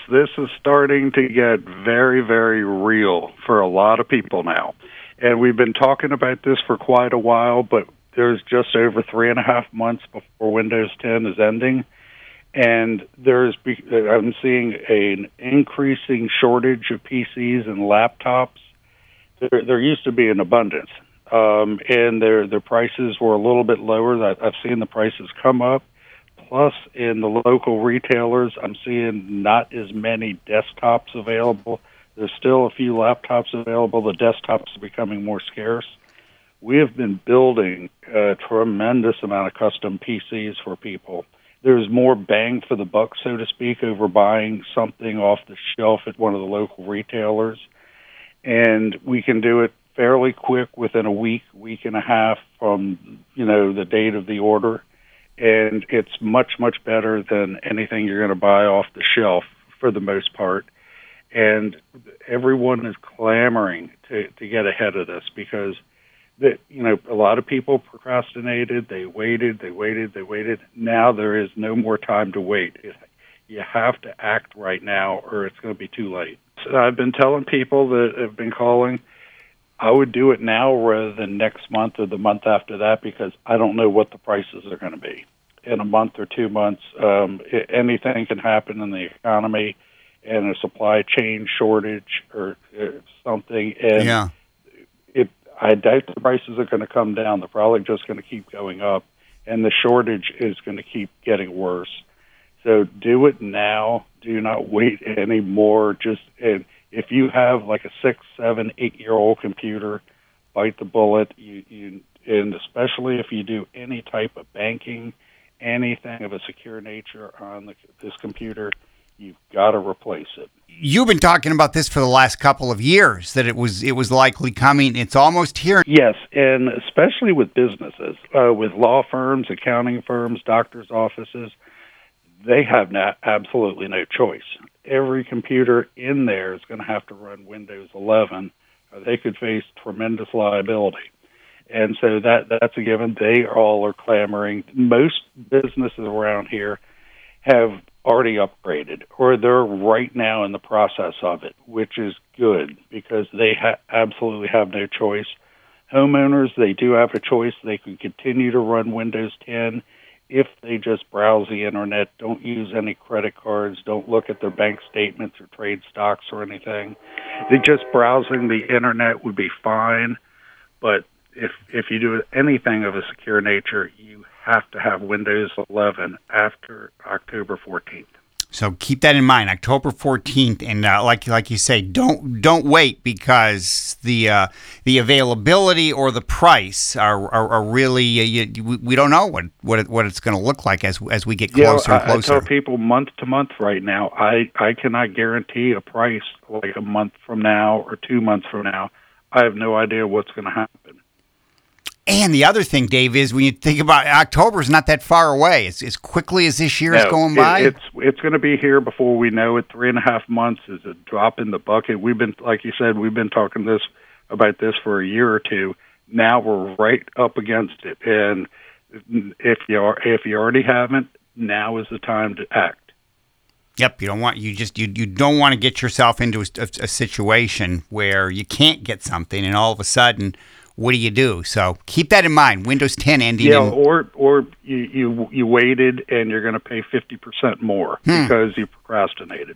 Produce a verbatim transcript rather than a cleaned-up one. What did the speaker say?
This is starting to get very, very real for a lot of people now. And we've been talking about this for quite a while, but there's just over three and a half months before Windows ten is ending. And there's, I'm seeing an increasing shortage of P Cs and laptops. There, there used to be an abundance, um, and their their prices were a little bit lower. I've seen the prices come up. Plus, in the local retailers, I'm seeing not as many desktops available. There's still a few laptops available. The desktops are becoming more scarce. We have been building a tremendous amount of custom P Cs for people. There's more bang for the buck, so to speak, over buying something off the shelf at one of the local retailers. And we can do it fairly quick within a week, week and a half from, you know, the date of the order. And it's much, much better than anything you're going to buy off the shelf for the most part. And everyone is clamoring to, to get ahead of this because, the, you know, a lot of people procrastinated. They waited, they waited, they waited. Now there is no more time to wait. It, you have to act right now or it's going to be too late. So I've been telling people that have been calling, I would do it now rather than next month or the month after that because I don't know what the prices are going to be. In a month or two months, um, it, anything can happen in the economy and a supply chain shortage or uh, something. And yeah. it, I doubt the prices are going to come down. They're probably just going to keep going up, and the shortage is going to keep getting worse. So do it now. Do not wait anymore. Just and if you have like a six, seven, eight-year-old computer, bite the bullet. You, you, and especially if you do any type of banking, anything of a secure nature on the, this computer, you've got to replace it. You've been talking about this for the last couple of years, that it was it was likely coming. It's almost here. Yes, and especially with businesses, uh, with law firms, accounting firms, doctors' offices, they have not, absolutely no choice. Every computer in there is going to have to run Windows eleven, or they could face tremendous liability. And so that that's a given. They all are clamoring. Most businesses around here have already upgraded, or they're right now in the process of it, which is good because they ha- absolutely have no choice. Homeowners, they do have a choice. They can continue to run Windows ten if they just browse the Internet, don't use any credit cards, don't look at their bank statements or trade stocks or anything. They just browsing the Internet would be fine, but if if you do anything of a secure nature, you have to have Windows eleven after October fourteenth. So keep that in mind, October fourteenth, and uh, like like you say, don't don't wait because the uh, the availability or the price are are, are really uh, you, we don't know what what, it, what it's going to look like as as we get closer yeah, and closer. I, I tell people month to month right now, I I cannot guarantee a price like a month from now or two months from now. I have no idea what's going to happen. And the other thing, Dave, is when you think about it, October is not that far away. It's as quickly as this year no, is going it, by. It's it's going to be here before we know it. Three and a half months is a drop in the bucket. We've been, like you said, we've been talking this about this for a year or two. Now we're right up against it, and if you are, if you already haven't, now is the time to act. Yep, you don't want you just you you don't want to get yourself into a, a, a situation where you can't get something, and all of a sudden, what do you do? So keep that in mind. Windows ten ending. Yeah, in... or or you, you you waited and you're going to pay fifty percent more hmm. because you procrastinated.